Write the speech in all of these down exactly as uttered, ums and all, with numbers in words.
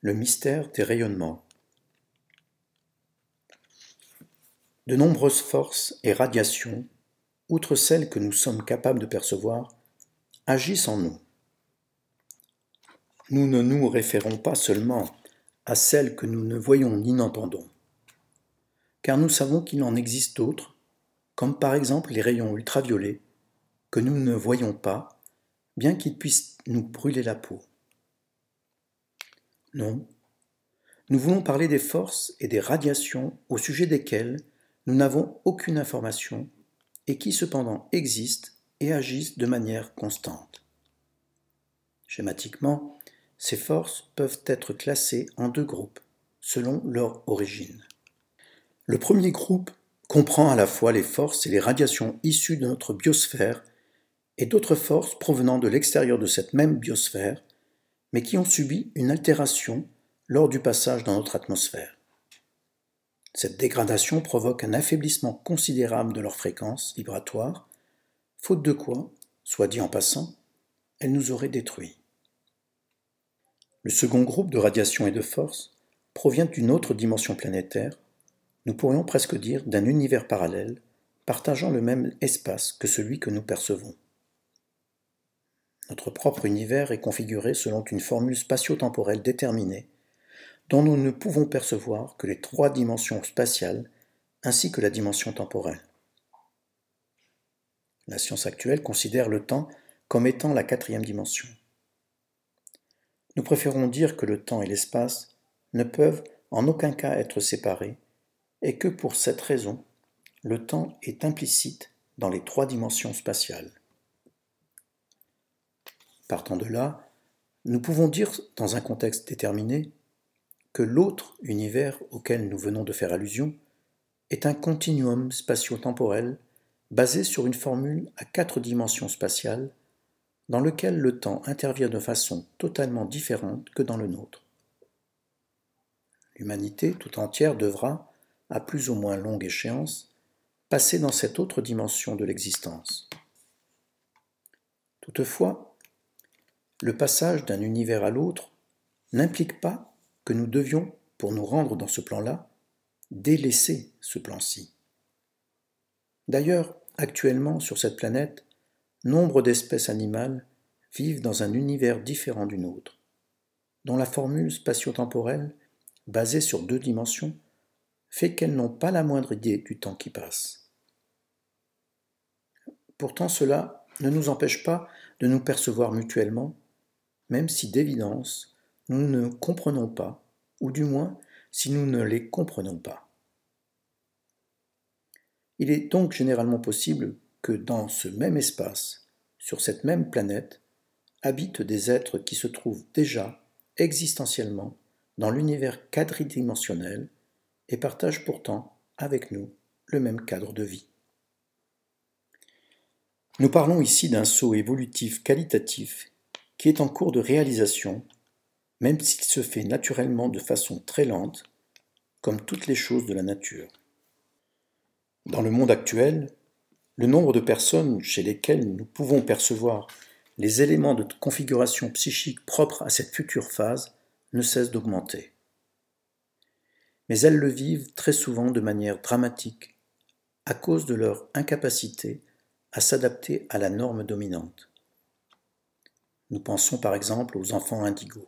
Le mystère des rayonnements. De nombreuses forces et radiations, outre celles que nous sommes capables de percevoir, agissent en nous. Nous ne nous référons pas seulement à celles que nous ne voyons ni n'entendons, car nous savons qu'il en existe d'autres, comme par exemple les rayons ultraviolets, que nous ne voyons pas, bien qu'ils puissent nous brûler la peau. Non, nous voulons parler des forces et des radiations au sujet desquelles nous n'avons aucune information et qui cependant existent et agissent de manière constante. Schématiquement, ces forces peuvent être classées en deux groupes, selon leur origine. Le premier groupe comprend à la fois les forces et les radiations issues de notre biosphère et d'autres forces provenant de l'extérieur de cette même biosphère, mais qui ont subi une altération lors du passage dans notre atmosphère. Cette dégradation provoque un affaiblissement considérable de leur fréquence vibratoire, faute de quoi, soit dit en passant, elle nous aurait détruits. Le second groupe de radiations et de forces provient d'une autre dimension planétaire, nous pourrions presque dire d'un univers parallèle, partageant le même espace que celui que nous percevons. Notre propre univers est configuré selon une formule spatio-temporelle déterminée, dont nous ne pouvons percevoir que les trois dimensions spatiales ainsi que la dimension temporelle. La science actuelle considère le temps comme étant la quatrième dimension. Nous préférons dire que le temps et l'espace ne peuvent en aucun cas être séparés et que pour cette raison, le temps est implicite dans les trois dimensions spatiales. Partant de là, nous pouvons dire dans un contexte déterminé que l'autre univers auquel nous venons de faire allusion est un continuum spatio-temporel basé sur une formule à quatre dimensions spatiales dans lequel le temps intervient de façon totalement différente que dans le nôtre. L'humanité tout entière devra, à plus ou moins longue échéance, passer dans cette autre dimension de l'existence. Toutefois, le passage d'un univers à l'autre n'implique pas que nous devions, pour nous rendre dans ce plan-là, délaisser ce plan-ci. D'ailleurs, actuellement, sur cette planète, nombre d'espèces animales vivent dans un univers différent du nôtre, dont la formule spatio-temporelle, basée sur deux dimensions, fait qu'elles n'ont pas la moindre idée du temps qui passe. Pourtant, cela ne nous empêche pas de nous percevoir mutuellement, même si d'évidence, nous ne comprenons pas, ou du moins si nous ne les comprenons pas. Il est donc généralement possible que dans ce même espace, sur cette même planète, habitent des êtres qui se trouvent déjà, existentiellement, dans l'univers quadridimensionnel et partagent pourtant, avec nous, le même cadre de vie. Nous parlons ici d'un saut évolutif qualitatif qui est en cours de réalisation, même s'il se fait naturellement de façon très lente, comme toutes les choses de la nature. Dans le monde actuel, le nombre de personnes chez lesquelles nous pouvons percevoir les éléments de configuration psychique propres à cette future phase ne cesse d'augmenter. Mais elles le vivent très souvent de manière dramatique, à cause de leur incapacité à s'adapter à la norme dominante. Nous pensons par exemple aux enfants indigos.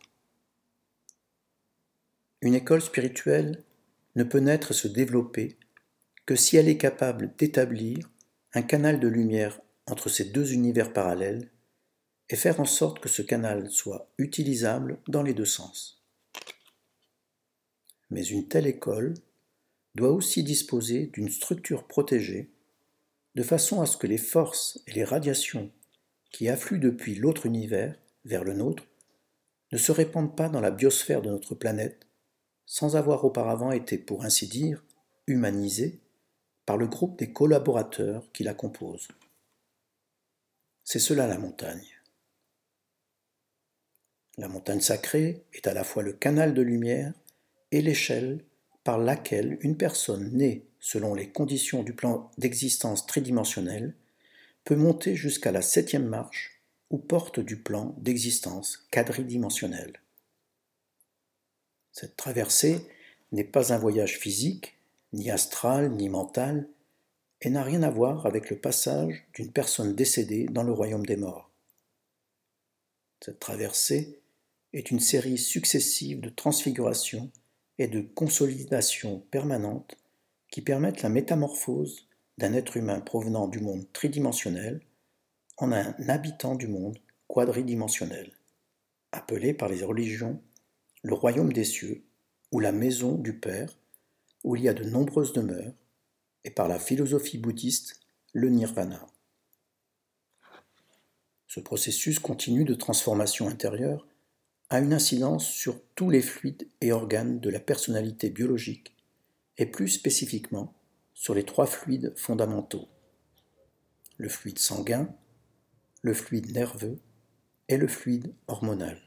Une école spirituelle ne peut naître et se développer que si elle est capable d'établir un canal de lumière entre ces deux univers parallèles et faire en sorte que ce canal soit utilisable dans les deux sens. Mais une telle école doit aussi disposer d'une structure protégée de façon à ce que les forces et les radiations qui affluent depuis l'autre univers vers le nôtre ne se répandent pas dans la biosphère de notre planète sans avoir auparavant été, pour ainsi dire, humanisées par le groupe des collaborateurs qui la composent. C'est cela la montagne. La montagne sacrée est à la fois le canal de lumière et l'échelle par laquelle une personne née selon les conditions du plan d'existence tridimensionnel peut monter jusqu'à la septième marche ou porte du plan d'existence quadridimensionnel. Cette traversée n'est pas un voyage physique, ni astral, ni mental, et n'a rien à voir avec le passage d'une personne décédée dans le royaume des morts. Cette traversée est une série successive de transfigurations et de consolidations permanentes qui permettent la métamorphose d'un être humain provenant du monde tridimensionnel en un habitant du monde quadridimensionnel, appelé par les religions le royaume des cieux ou la maison du Père, où il y a de nombreuses demeures, et par la philosophie bouddhiste le nirvana. Ce processus continu de transformation intérieure a une incidence sur tous les fluides et organes de la personnalité biologique, et plus spécifiquement sur les trois fluides fondamentaux, le fluide sanguin, le fluide nerveux et le fluide hormonal.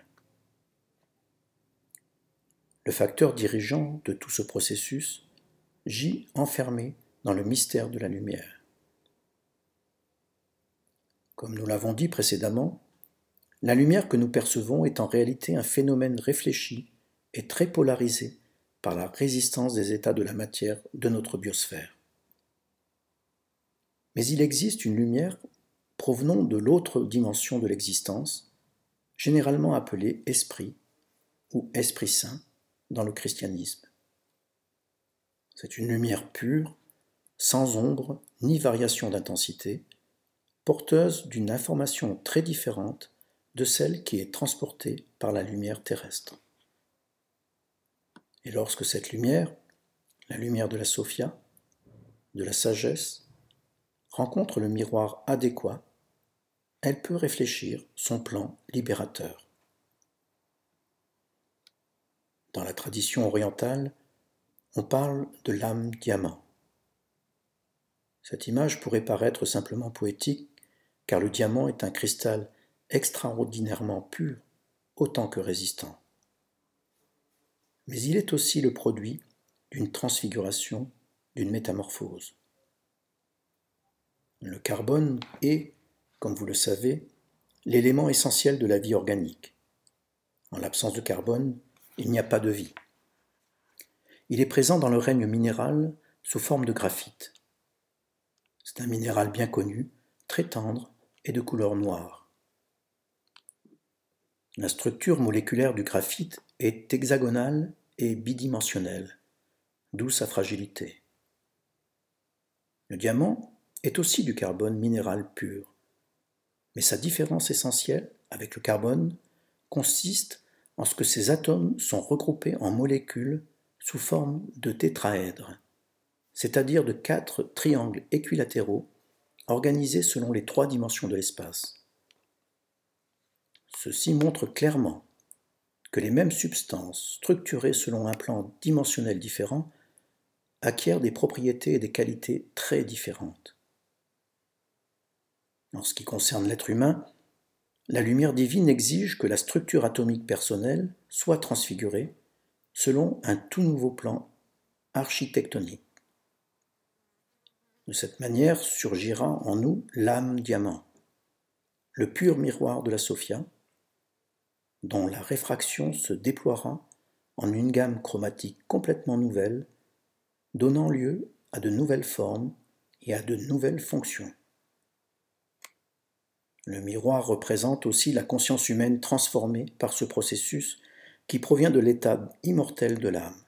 Le facteur dirigeant de tout ce processus gît enfermé dans le mystère de la lumière. Comme nous l'avons dit précédemment, la lumière que nous percevons est en réalité un phénomène réfléchi et très polarisé par la résistance des états de la matière de notre biosphère. Mais il existe une lumière provenant de l'autre dimension de l'existence, généralement appelée esprit ou esprit saint dans le christianisme. C'est une lumière pure, sans ombre ni variation d'intensité, porteuse d'une information très différente de celle qui est transportée par la lumière terrestre. Et lorsque cette lumière, la lumière de la Sophia, de la sagesse, rencontre le miroir adéquat, elle peut réfléchir son plan libérateur. Dans la tradition orientale, on parle de l'âme diamant. Cette image pourrait paraître simplement poétique, car le diamant est un cristal extraordinairement pur, autant que résistant. Mais il est aussi le produit d'une transfiguration, d'une métamorphose. Le carbone est, comme vous le savez, l'élément essentiel de la vie organique. En l'absence de carbone, il n'y a pas de vie. Il est présent dans le règne minéral sous forme de graphite. C'est un minéral bien connu, très tendre et de couleur noire. La structure moléculaire du graphite est hexagonale et bidimensionnelle, d'où sa fragilité. Le diamant est aussi du carbone minéral pur, mais sa différence essentielle avec le carbone consiste en ce que ses atomes sont regroupés en molécules sous forme de tétraèdres, c'est-à-dire de quatre triangles équilatéraux organisés selon les trois dimensions de l'espace. Ceci montre clairement que les mêmes substances, structurées selon un plan dimensionnel différent, acquièrent des propriétés et des qualités très différentes. En ce qui concerne l'être humain, la lumière divine exige que la structure atomique personnelle soit transfigurée selon un tout nouveau plan architectonique. De cette manière surgira en nous l'âme diamant, le pur miroir de la Sophia, dont la réfraction se déploiera en une gamme chromatique complètement nouvelle, donnant lieu à de nouvelles formes et à de nouvelles fonctions. Le miroir représente aussi la conscience humaine transformée par ce processus qui provient de l'état immortel de l'âme.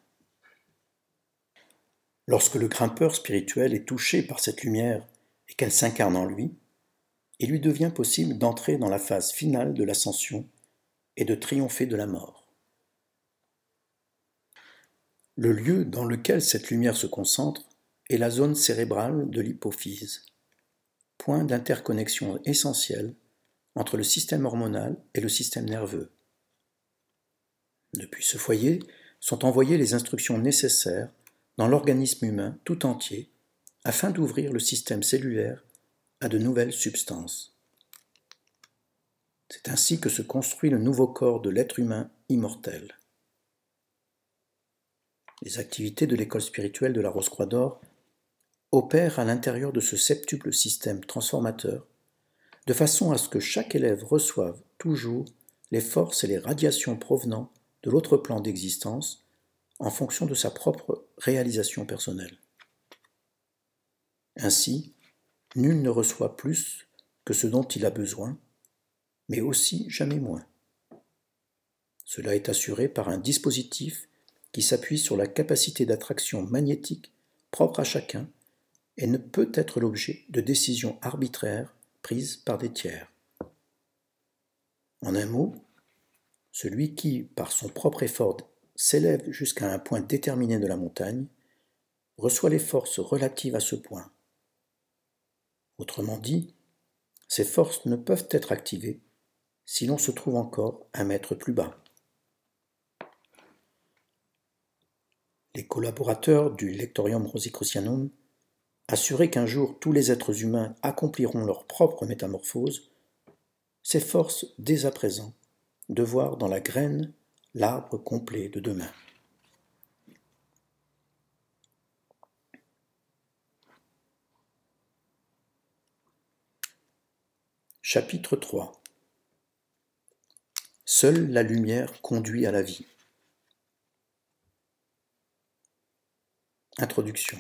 Lorsque le grimpeur spirituel est touché par cette lumière et qu'elle s'incarne en lui, il lui devient possible d'entrer dans la phase finale de l'ascension et de triompher de la mort. Le lieu dans lequel cette lumière se concentre est la zone cérébrale de l'hypophyse, point d'interconnexion essentiel entre le système hormonal et le système nerveux. Depuis ce foyer sont envoyées les instructions nécessaires dans l'organisme humain tout entier afin d'ouvrir le système cellulaire à de nouvelles substances. C'est ainsi que se construit le nouveau corps de l'être humain immortel. Les activités de l'école spirituelle de la Rose-Croix d'Or opèrent à l'intérieur de ce septuple système transformateur, de façon à ce que chaque élève reçoive toujours les forces et les radiations provenant de l'autre plan d'existence en fonction de sa propre réalisation personnelle. Ainsi, nul ne reçoit plus que ce dont il a besoin, mais aussi jamais moins. Cela est assuré par un dispositif qui s'appuie sur la capacité d'attraction magnétique propre à chacun et ne peut être l'objet de décisions arbitraires prises par des tiers. En un mot, celui qui, par son propre effort, s'élève jusqu'à un point déterminé de la montagne, reçoit les forces relatives à ce point. Autrement dit, ces forces ne peuvent être activées si l'on se trouve encore un mètre plus bas. Les collaborateurs du Lectorium Rosicrucianum assuraient qu'un jour tous les êtres humains accompliront leur propre métamorphose, s'efforcent dès à présent de voir dans la graine l'arbre complet de demain. Chapitre trois. Seule la lumière conduit à la vie. Introduction.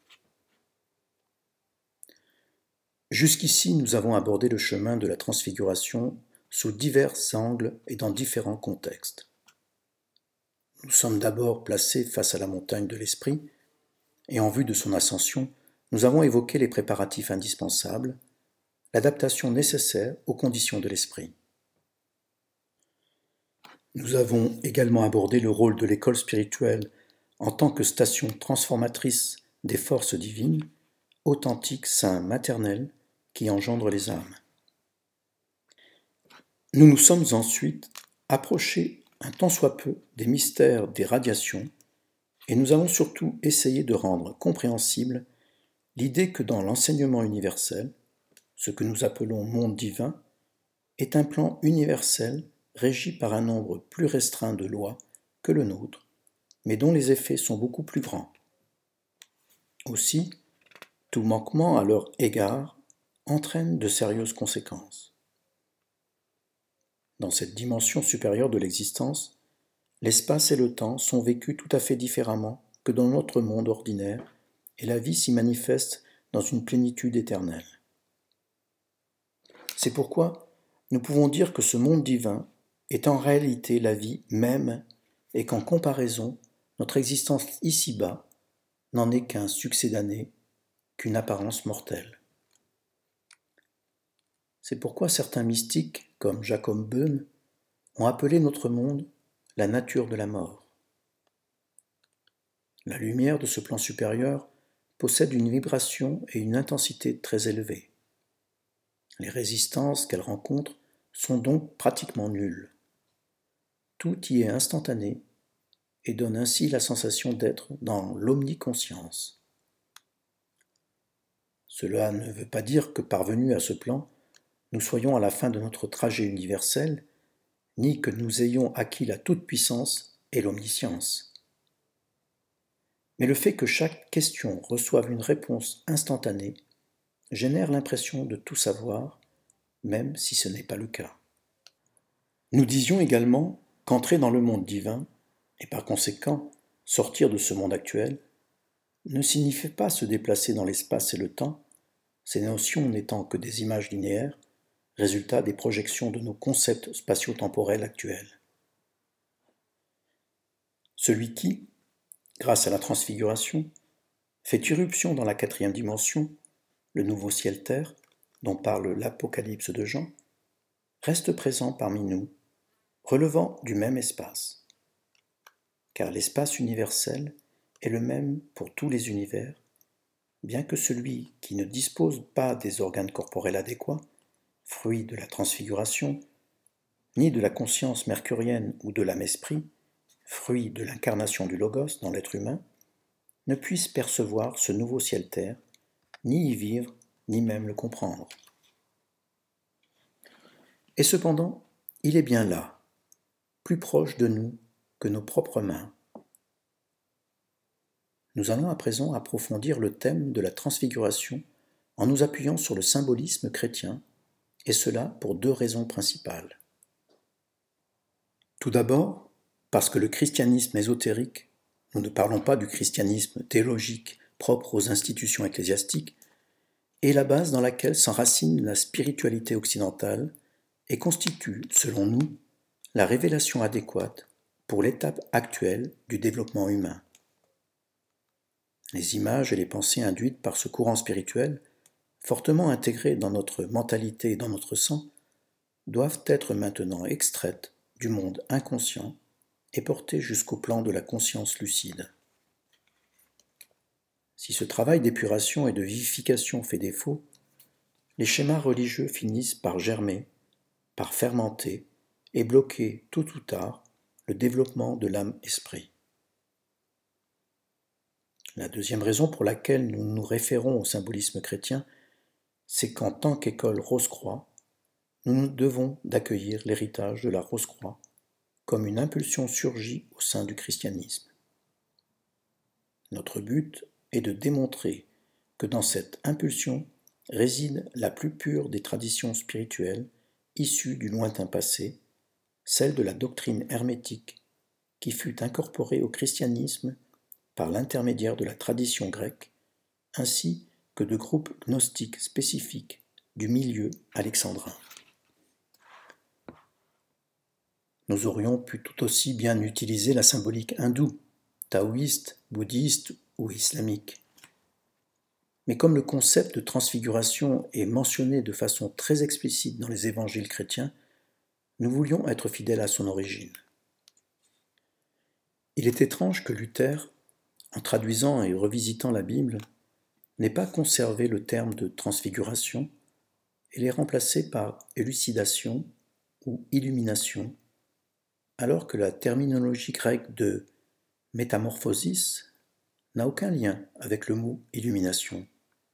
Jusqu'ici, nous avons abordé le chemin de la transfiguration sous divers angles et dans différents contextes. Nous sommes d'abord placés face à la montagne de l'esprit, et en vue de son ascension, nous avons évoqué les préparatifs indispensables, l'adaptation nécessaire aux conditions de l'esprit. Nous avons également abordé le rôle de l'école spirituelle en tant que station transformatrice des forces divines, authentiques seins maternels qui engendrent les âmes. Nous nous sommes ensuite approchés un tant soit peu des mystères des radiations et nous avons surtout essayé de rendre compréhensible l'idée que dans l'enseignement universel, ce que nous appelons monde divin, est un plan universel régi par un nombre plus restreint de lois que le nôtre, mais dont les effets sont beaucoup plus grands. Aussi, tout manquement à leur égard entraîne de sérieuses conséquences. Dans cette dimension supérieure de l'existence, l'espace et le temps sont vécus tout à fait différemment que dans notre monde ordinaire, et la vie s'y manifeste dans une plénitude éternelle. C'est pourquoi nous pouvons dire que ce monde divin est en réalité la vie même et qu'en comparaison, notre existence ici-bas n'en est qu'un succédané, qu'une apparence mortelle. C'est pourquoi certains mystiques, comme Jacob Böhme, ont appelé notre monde la nature de la mort. La lumière de ce plan supérieur possède une vibration et une intensité très élevées. Les résistances qu'elle rencontre sont donc pratiquement nulles. Tout y est instantané et donne ainsi la sensation d'être dans l'omniconscience. Cela ne veut pas dire que parvenus à ce plan, nous soyons à la fin de notre trajet universel, ni que nous ayons acquis la toute-puissance et l'omniscience. Mais le fait que chaque question reçoive une réponse instantanée génère l'impression de tout savoir, même si ce n'est pas le cas. Nous disions également qu'entrer dans le monde divin, et par conséquent sortir de ce monde actuel, ne signifie pas se déplacer dans l'espace et le temps, ces notions n'étant que des images linéaires, résultat des projections de nos concepts spatio-temporels actuels. Celui qui, grâce à la transfiguration, fait irruption dans la quatrième dimension, le nouveau ciel-terre, dont parle l'Apocalypse de Jean, reste présent parmi nous, relevant du même espace. Car l'espace universel est le même pour tous les univers, bien que celui qui ne dispose pas des organes corporels adéquats, fruit de la transfiguration, ni de la conscience mercurienne ou de l'âme-esprit, fruit de l'incarnation du Logos dans l'être humain, ne puisse percevoir ce nouveau ciel-terre, ni y vivre, ni même le comprendre. Et cependant, il est bien là, plus proche de nous que nos propres mains. Nous allons à présent approfondir le thème de la transfiguration en nous appuyant sur le symbolisme chrétien, et cela pour deux raisons principales. Tout d'abord, parce que le christianisme ésotérique nous ne parlons pas du christianisme théologique propre aux institutions ecclésiastiques, est la base dans laquelle s'enracine la spiritualité occidentale et constitue, selon nous, la révélation adéquate pour l'étape actuelle du développement humain. Les images et les pensées induites par ce courant spirituel, fortement intégrées dans notre mentalité et dans notre sang, doivent être maintenant extraites du monde inconscient et portées jusqu'au plan de la conscience lucide. Si ce travail d'épuration et de vivification fait défaut, les schémas religieux finissent par germer, par fermenter et bloquer tôt ou tard le développement de l'âme-esprit. La deuxième raison pour laquelle nous nous référons au symbolisme chrétien, c'est qu'en tant qu'école Rose-Croix, nous nous devons d'accueillir l'héritage de la Rose-Croix comme une impulsion surgie au sein du christianisme. Notre but est de démontrer que dans cette impulsion réside la plus pure des traditions spirituelles issues du lointain passé, celle de la doctrine hermétique qui fut incorporée au christianisme par l'intermédiaire de la tradition grecque, ainsi que de groupes gnostiques spécifiques du milieu alexandrin. Nous aurions pu tout aussi bien utiliser la symbolique hindoue, taoïste, bouddhiste ou islamique. Mais comme le concept de transfiguration est mentionné de façon très explicite dans les évangiles chrétiens, nous voulions être fidèles à son origine. Il est étrange que Luther, en traduisant et revisitant la Bible, n'ait pas conservé le terme de transfiguration et l'ait remplacé par élucidation ou illumination, alors que la terminologie grecque de métamorphosis n'a aucun lien avec le mot illumination.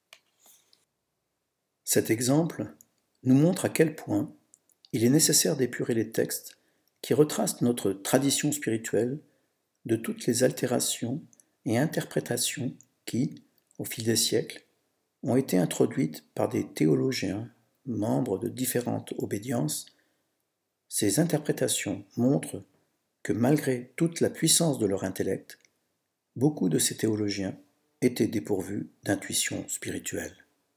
Cet exemple nous montre à quel point il est nécessaire d'épurer les textes qui retracent notre tradition spirituelle de toutes les altérations et interprétations qui, au fil des siècles, ont été introduites par des théologiens, membres de différentes obédiences. Ces interprétations montrent que malgré toute la puissance de leur intellect, beaucoup de ces théologiens étaient dépourvus d'intuition spirituelle.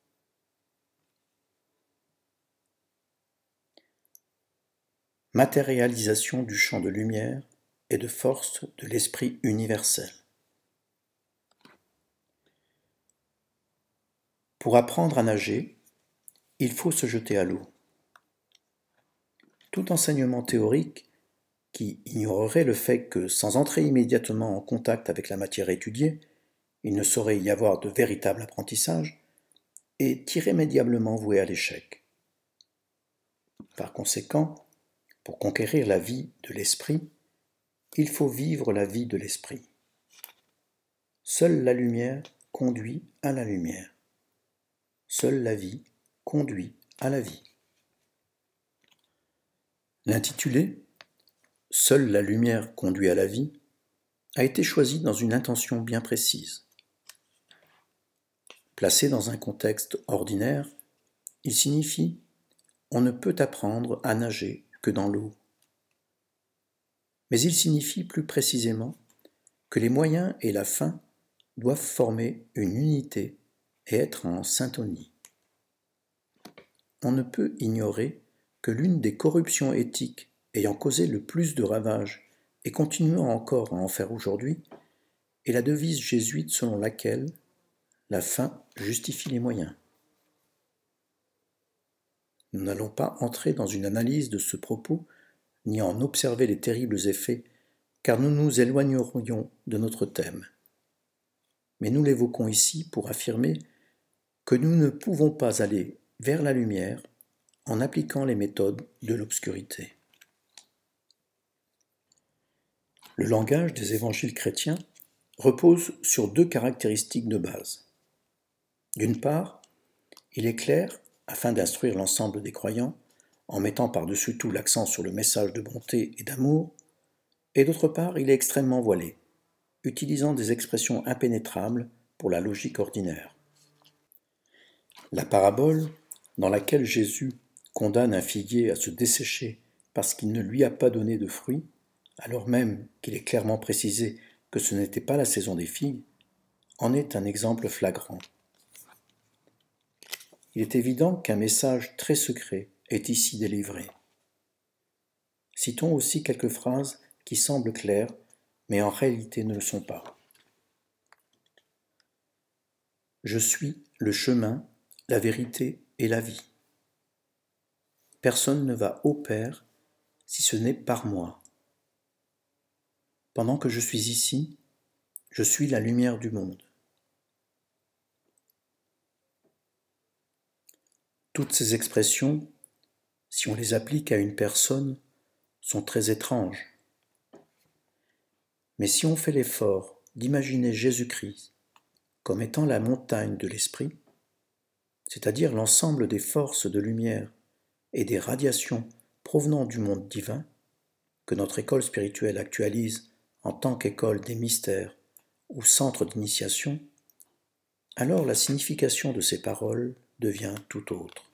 Matérialisation du champ de lumière et de force de l'esprit universel. Pour apprendre à nager, il faut se jeter à l'eau. Tout enseignement théorique qui ignorerait le fait que, sans entrer immédiatement en contact avec la matière étudiée, il ne saurait y avoir de véritable apprentissage, est irrémédiablement voué à l'échec. Par conséquent, pour conquérir la vie de l'esprit, il faut vivre la vie de l'esprit. Seule la lumière conduit à la lumière. Seule la vie conduit à la vie. L'intitulé « Seule la lumière conduit à la vie » a été choisi dans une intention bien précise. Placé dans un contexte ordinaire, il signifie « on ne peut apprendre à nager que dans l'eau ». Mais il signifie plus précisément que les moyens et la fin doivent former une unité et être en syntonie. On ne peut ignorer que l'une des corruptions éthiques ayant causé le plus de ravages et continuant encore à en faire aujourd'hui est la devise jésuite selon laquelle la fin justifie les moyens. Nous n'allons pas entrer dans une analyse de ce propos ni en observer les terribles effets, car nous nous éloignerions de notre thème. Mais nous l'évoquons ici pour affirmer que nous ne pouvons pas aller vers la lumière en appliquant les méthodes de l'obscurité. Le langage des évangiles chrétiens repose sur deux caractéristiques de base. D'une part, il est clair, afin d'instruire l'ensemble des croyants, en mettant par-dessus tout l'accent sur le message de bonté et d'amour, et d'autre part, il est extrêmement voilé, utilisant des expressions impénétrables pour la logique ordinaire. La parabole, dans laquelle Jésus condamne un figuier à se dessécher parce qu'il ne lui a pas donné de fruits, alors même qu'il est clairement précisé que ce n'était pas la saison des figues en est un exemple flagrant. Il est évident qu'un message très secret est ici délivré. Citons aussi quelques phrases qui semblent claires, mais en réalité ne le sont pas. Je suis le chemin, la vérité et la vie. Personne ne va au Père si ce n'est par moi. Pendant que je suis ici, je suis la lumière du monde. Toutes ces expressions, si on les applique à une personne, sont très étranges. Mais si on fait l'effort d'imaginer Jésus-Christ comme étant la montagne de l'esprit, c'est-à-dire l'ensemble des forces de lumière et des radiations provenant du monde divin, que notre école spirituelle actualise en tant qu'école des mystères ou centre d'initiation, alors la signification de ces paroles devient tout autre.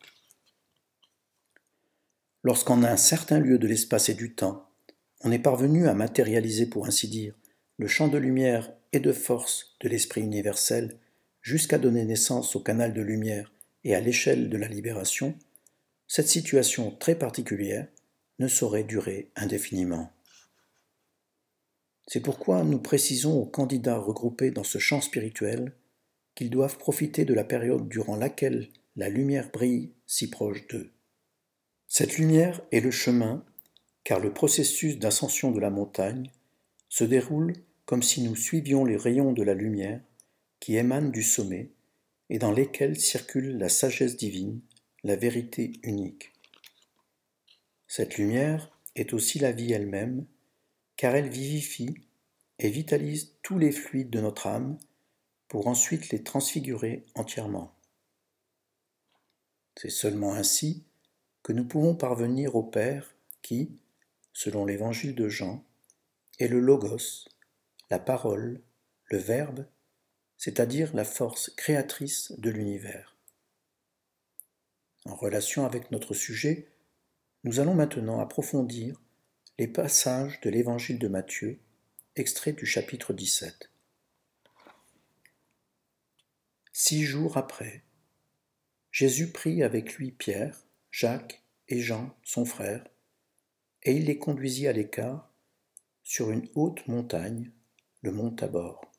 Lorsqu'en un certain lieu de l'espace et du temps, on est parvenu à matérialiser, pour ainsi dire, le champ de lumière et de force de l'esprit universel jusqu'à donner naissance au canal de lumière et à l'échelle de la libération, cette situation très particulière ne saurait durer indéfiniment. C'est pourquoi nous précisons aux candidats regroupés dans ce champ spirituel qu'ils doivent profiter de la période durant laquelle la lumière brille si proche d'eux. Cette lumière est le chemin, car le processus d'ascension de la montagne se déroule comme si nous suivions les rayons de la lumière qui émanent du sommet et dans lesquels circule la sagesse divine, la vérité unique. Cette lumière est aussi la vie elle-même, car elle vivifie et vitalise tous les fluides de notre âme pour ensuite les transfigurer entièrement. C'est seulement ainsi que nous pouvons parvenir au Père qui, selon l'évangile de Jean, est le Logos, la parole, le Verbe, c'est-à-dire la force créatrice de l'univers. En relation avec notre sujet, nous allons maintenant approfondir les passages de l'évangile de Matthieu, extrait du chapitre dix-sept. Six jours après, Jésus prit avec lui Pierre, Jacques et Jean, son frère, et il les conduisit à l'écart sur une haute montagne, le mont Tabor.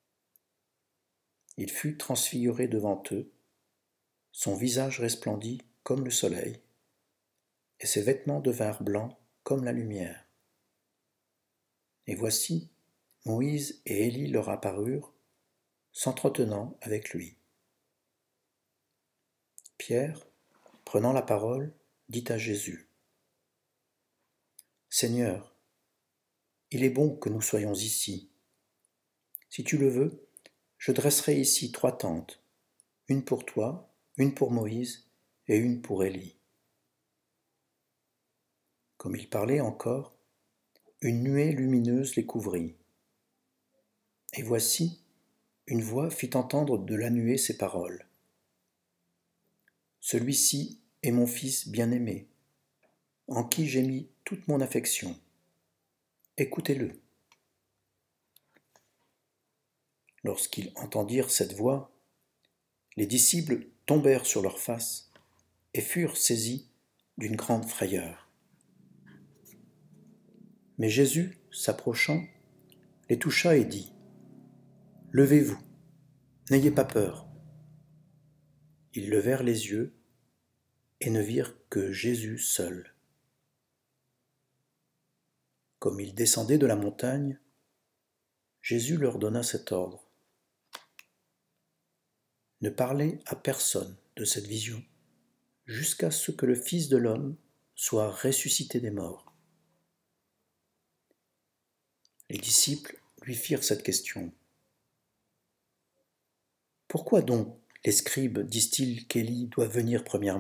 Il fut transfiguré devant eux, son visage resplendit comme le soleil, et ses vêtements devinrent blancs comme la lumière. Et voici, Moïse et Élie leur apparurent, s'entretenant avec lui. Pierre, prenant la parole, dit à Jésus : « Seigneur, il est bon que nous soyons ici. Si tu le veux, je dresserai ici trois tentes, une pour toi, une pour Moïse et une pour Élie. » Comme il parlait encore, une nuée lumineuse les couvrit. Et voici, une voix fit entendre de la nuée ces paroles. « Celui-ci est mon Fils bien-aimé, en qui j'ai mis toute mon affection. Écoutez-le. » Lorsqu'ils entendirent cette voix, les disciples tombèrent sur leurs faces et furent saisis d'une grande frayeur. Mais Jésus, s'approchant, les toucha et dit : « Levez-vous, n'ayez pas peur. » Ils levèrent les yeux et ne virent que Jésus seul. Comme ils descendaient de la montagne, Jésus leur donna cet ordre : « Ne parlez à personne de cette vision jusqu'à ce que le Fils de l'homme soit ressuscité des morts. » Les disciples lui firent cette question. « Pourquoi donc les scribes disent-ils qu'Élie doit venir premièrement ?»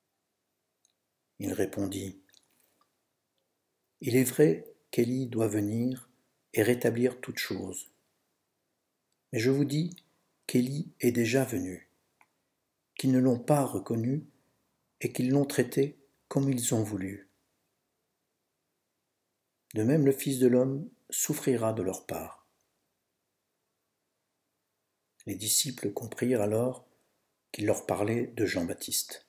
Il répondit : « Il est vrai qu'Élie doit venir et rétablir toutes choses. Mais je vous dis qu'Élie est déjà venu, qu'ils ne l'ont pas reconnu et qu'ils l'ont traité comme ils ont voulu. De même le Fils de l'homme souffrira de leur part. Les disciples comprirent alors qu'il leur parlait de Jean-Baptiste.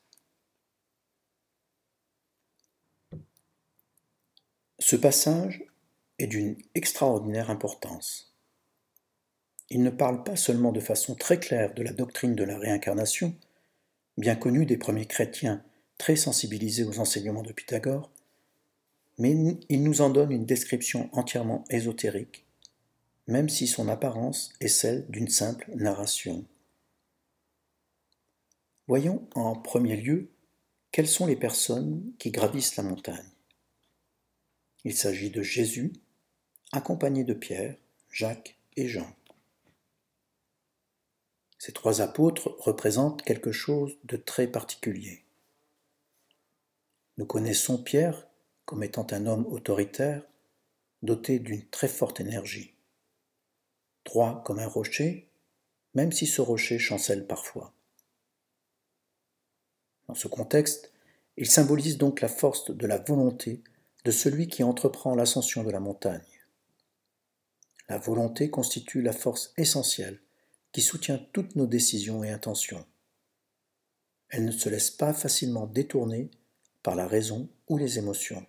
Ce passage est d'une extraordinaire importance. Il ne parle pas seulement de façon très claire de la doctrine de la réincarnation, bien connue des premiers chrétiens très sensibilisés aux enseignements de Pythagore, mais il nous en donne une description entièrement ésotérique, même si son apparence est celle d'une simple narration. Voyons en premier lieu quelles sont les personnes qui gravissent la montagne. Il s'agit de Jésus, accompagné de Pierre, Jacques et Jean. Ces trois apôtres représentent quelque chose de très particulier. Nous connaissons Pierre comme étant un homme autoritaire, doté d'une très forte énergie. Droit comme un rocher, même si ce rocher chancelle parfois. Dans ce contexte, il symbolise donc la force de la volonté de celui qui entreprend l'ascension de la montagne. La volonté constitue la force essentielle qui soutient toutes nos décisions et intentions. Elle ne se laisse pas facilement détourner par la raison ou les émotions.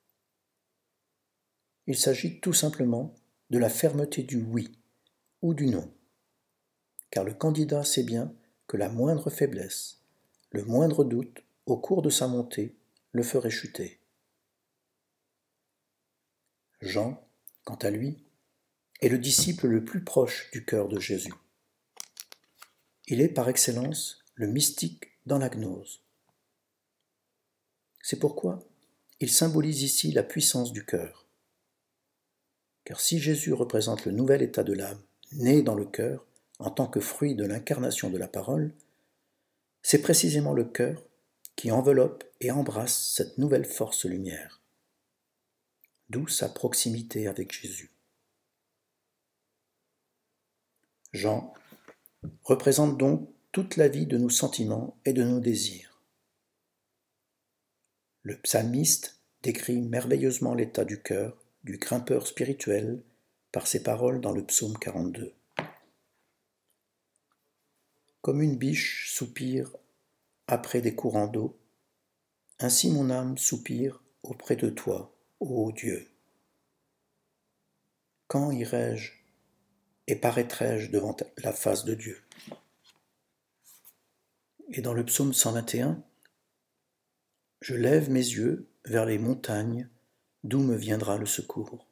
Il s'agit tout simplement de la fermeté du oui ou du non, car le candidat sait bien que la moindre faiblesse, le moindre doute au cours de sa montée le ferait chuter. Jean, quant à lui, est le disciple le plus proche du cœur de Jésus. Il est par excellence le mystique dans la gnose. C'est pourquoi il symbolise ici la puissance du cœur. Car si Jésus représente le nouvel état de l'âme né dans le cœur en tant que fruit de l'incarnation de la parole, c'est précisément le cœur qui enveloppe et embrasse cette nouvelle force lumière. D'où sa proximité avec Jésus. Jean représente donc toute la vie de nos sentiments et de nos désirs. Le psalmiste décrit merveilleusement l'état du cœur du grimpeur spirituel par ses paroles dans le psaume quarante-deux. Comme une biche soupire après des courants d'eau, ainsi mon âme soupire auprès de toi, ô Dieu. Quand irai-je et paraîtrai-je devant la face de Dieu? Et dans le psaume cent vingt et un, je lève mes yeux vers les montagnes, d'où me viendra le secours.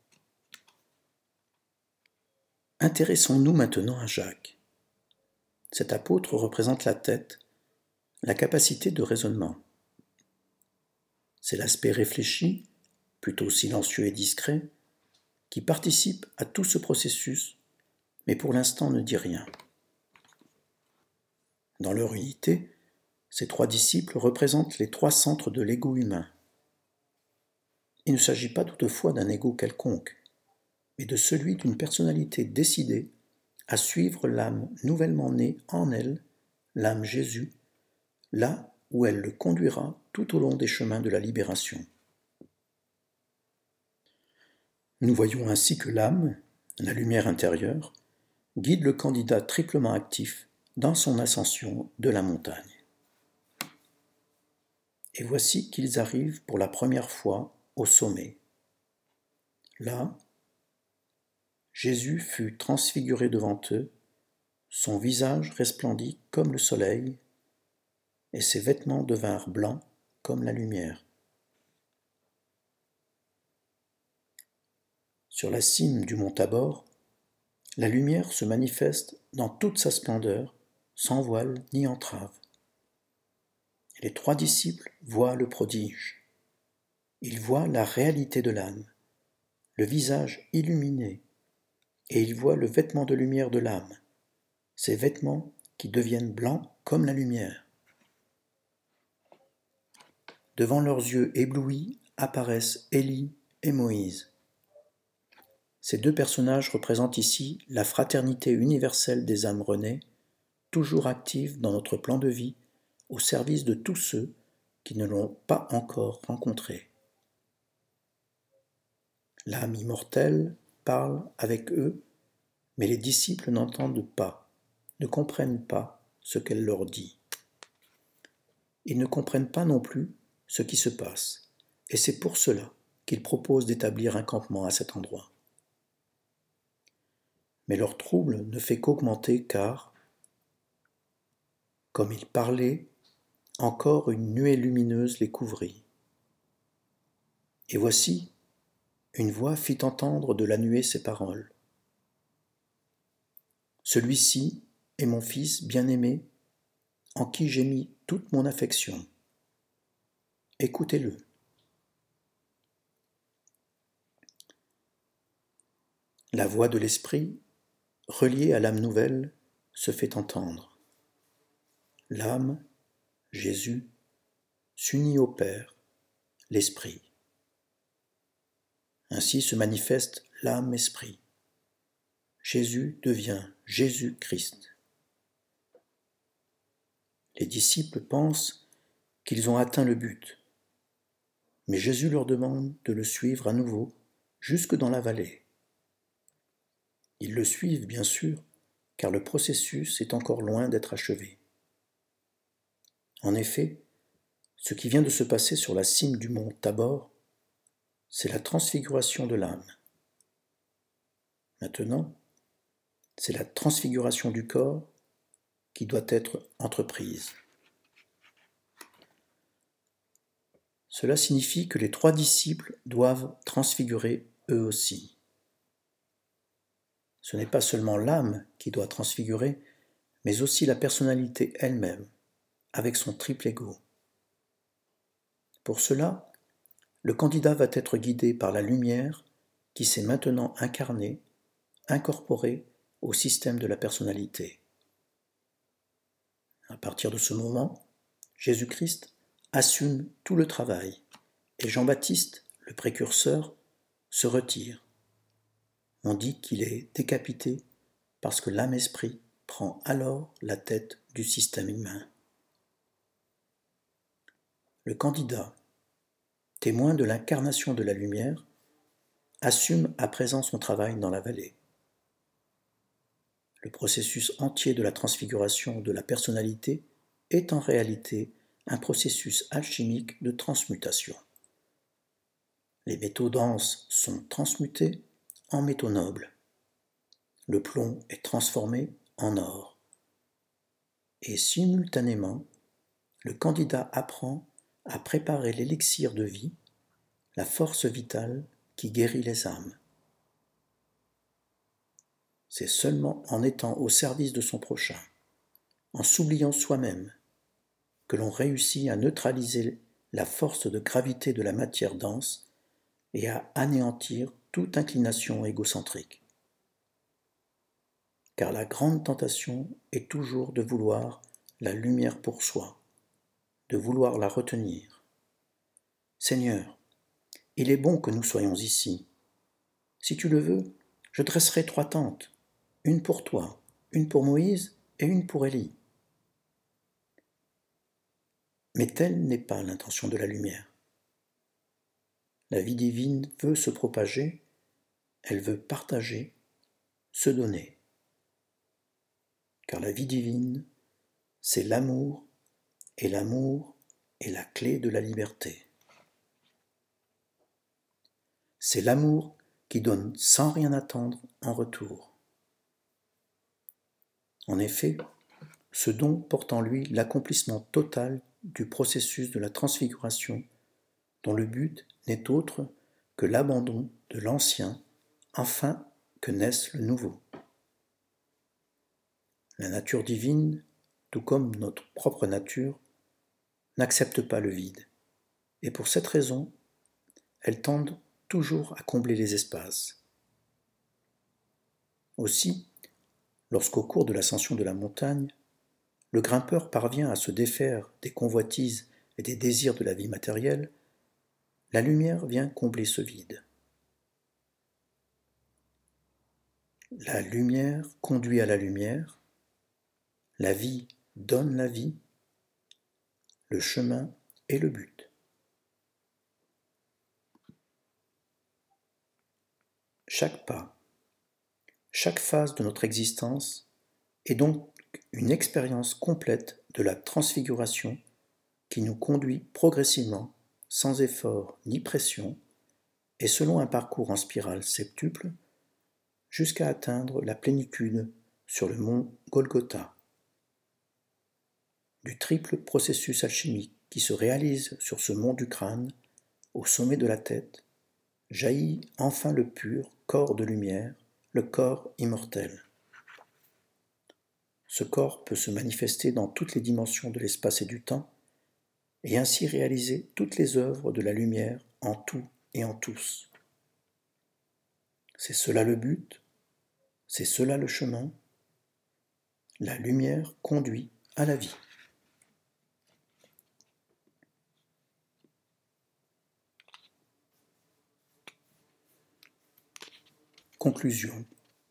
Intéressons-nous maintenant à Jacques. Cet apôtre représente la tête, la capacité de raisonnement. C'est l'aspect réfléchi, plutôt silencieux et discret, qui participe à tout ce processus, mais pour l'instant ne dit rien. Dans leur unité, ces trois disciples représentent les trois centres de l'ego humain. Il ne s'agit pas toutefois d'un ego quelconque, mais de celui d'une personnalité décidée à suivre l'âme nouvellement née en elle, l'âme Jésus, là où elle le conduira tout au long des chemins de la libération. Nous voyons ainsi que l'âme, la lumière intérieure, guide le candidat triplement actif dans son ascension de la montagne. Et voici qu'ils arrivent pour la première fois au sommet. Là, Jésus fut transfiguré devant eux, son visage resplendit comme le soleil, et ses vêtements devinrent blancs comme la lumière. Sur la cime du mont Tabor, la lumière se manifeste dans toute sa splendeur, sans voile ni entrave. Et les trois disciples voient le prodige. Ils voient la réalité de l'âme, le visage illuminé, et ils voient le vêtement de lumière de l'âme, ces vêtements qui deviennent blancs comme la lumière. Devant leurs yeux éblouis apparaissent Élie et Moïse. Ces deux personnages représentent ici la fraternité universelle des âmes renées, toujours active dans notre plan de vie, au service de tous ceux qui ne l'ont pas encore rencontré. L'âme immortelle parle avec eux, mais les disciples n'entendent pas, ne comprennent pas ce qu'elle leur dit. Ils ne comprennent pas non plus ce qui se passe, et c'est pour cela qu'ils proposent d'établir un campement à cet endroit. Mais leur trouble ne fait qu'augmenter car, comme ils parlaient, encore une nuée lumineuse les couvrit. Et voici, une voix fit entendre de la nuée ces paroles. Celui-ci est mon fils bien-aimé, en qui j'ai mis toute mon affection. Écoutez-le. La voix de l'esprit, reliée à l'âme nouvelle, se fait entendre. L'âme, Jésus, s'unit au Père, l'Esprit. Ainsi se manifeste l'âme-esprit. Jésus devient Jésus-Christ. Les disciples pensent qu'ils ont atteint le but, mais Jésus leur demande de le suivre à nouveau jusque dans la vallée. Ils le suivent, bien sûr, car le processus est encore loin d'être achevé. En effet, ce qui vient de se passer sur la cime du mont Tabor, c'est la transfiguration de l'âme. Maintenant, c'est la transfiguration du corps qui doit être entreprise. Cela signifie que les trois disciples doivent transfigurer eux aussi. Ce n'est pas seulement l'âme qui doit transfigurer, mais aussi la personnalité elle-même, avec son triple ego. Pour cela, le candidat va être guidé par la lumière qui s'est maintenant incarnée, incorporée au système de la personnalité. À partir de ce moment, Jésus-Christ assume tout le travail et Jean-Baptiste, le précurseur, se retire. On dit qu'il est décapité parce que l'âme-esprit prend alors la tête du système humain. Le candidat, témoin de l'incarnation de la lumière, assume à présent son travail dans la vallée. Le processus entier de la transfiguration de la personnalité est en réalité un processus alchimique de transmutation. Les métaux denses sont transmutés en métaux nobles. Le plomb est transformé en or. Et simultanément, le candidat apprend à préparer l'élixir de vie, la force vitale qui guérit les âmes. C'est seulement en étant au service de son prochain, en s'oubliant soi-même, que l'on réussit à neutraliser la force de gravité de la matière dense et à anéantir toute inclination égocentrique. Car la grande tentation est toujours de vouloir la lumière pour soi, de vouloir la retenir. Seigneur, il est bon que nous soyons ici. Si tu le veux, je dresserai trois tentes, une pour toi, une pour Moïse et une pour Élie. Mais telle n'est pas l'intention de la lumière. La vie divine veut se propager, elle veut partager, se donner. Car la vie divine, c'est l'amour, et l'amour est la clé de la liberté. C'est l'amour qui donne sans rien attendre en retour. En effet, ce don porte en lui l'accomplissement total du processus de la transfiguration, dont le but n'est autre que l'abandon de l'ancien afin que naisse le nouveau. La nature divine, tout comme notre propre nature, n'accepte pas le vide, et pour cette raison, elle tend toujours à combler les espaces. Aussi, lorsqu'au cours de l'ascension de la montagne, le grimpeur parvient à se défaire des convoitises et des désirs de la vie matérielle, la lumière vient combler ce vide. La lumière conduit à la lumière, la vie donne la vie, le chemin est le but. Chaque pas, chaque phase de notre existence est donc une expérience complète de la transfiguration qui nous conduit progressivement, sans effort ni pression, et selon un parcours en spirale septuple, jusqu'à atteindre la plénitude sur le mont Golgotha. Du triple processus alchimique qui se réalise sur ce mont du crâne, au sommet de la tête, jaillit enfin le pur corps de lumière, le corps immortel. Ce corps peut se manifester dans toutes les dimensions de l'espace et du temps, et ainsi réaliser toutes les œuvres de la lumière en tout et en tous. C'est cela le but, c'est cela le chemin. La lumière conduit à la vie. Conclusion.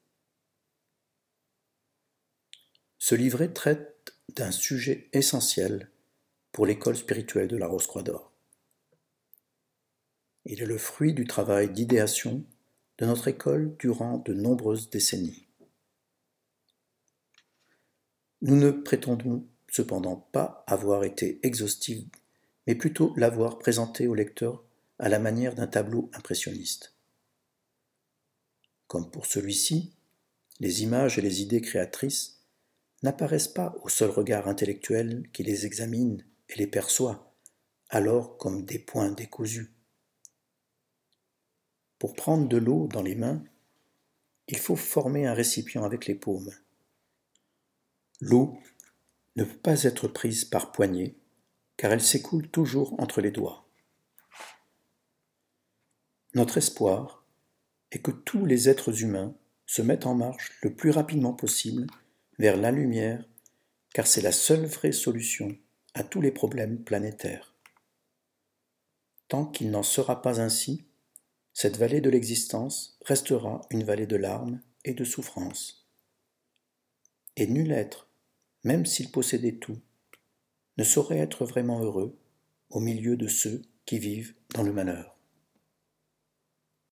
Ce livret traite d'un sujet essentiel pour l'école spirituelle de la Rose-Croix d'Or. Il est le fruit du travail d'idéation de notre école durant de nombreuses décennies. Nous ne prétendons cependant pas avoir été exhaustifs, mais plutôt l'avoir présenté au lecteur à la manière d'un tableau impressionniste. Comme pour celui-ci, les images et les idées créatrices n'apparaissent pas au seul regard intellectuel qui les examine et les perçoit, alors comme des points décousus. Pour prendre de l'eau dans les mains, il faut former un récipient avec les paumes. L'eau ne peut pas être prise par poignées, car elle s'écoule toujours entre les doigts. Notre espoir est que tous les êtres humains se mettent en marche le plus rapidement possible vers la lumière, car c'est la seule vraie solution à tous les problèmes planétaires. Tant qu'il n'en sera pas ainsi, cette vallée de l'existence restera une vallée de larmes et de souffrances. Et nul être, même s'il possédait tout, ne saurait être vraiment heureux au milieu de ceux qui vivent dans le malheur.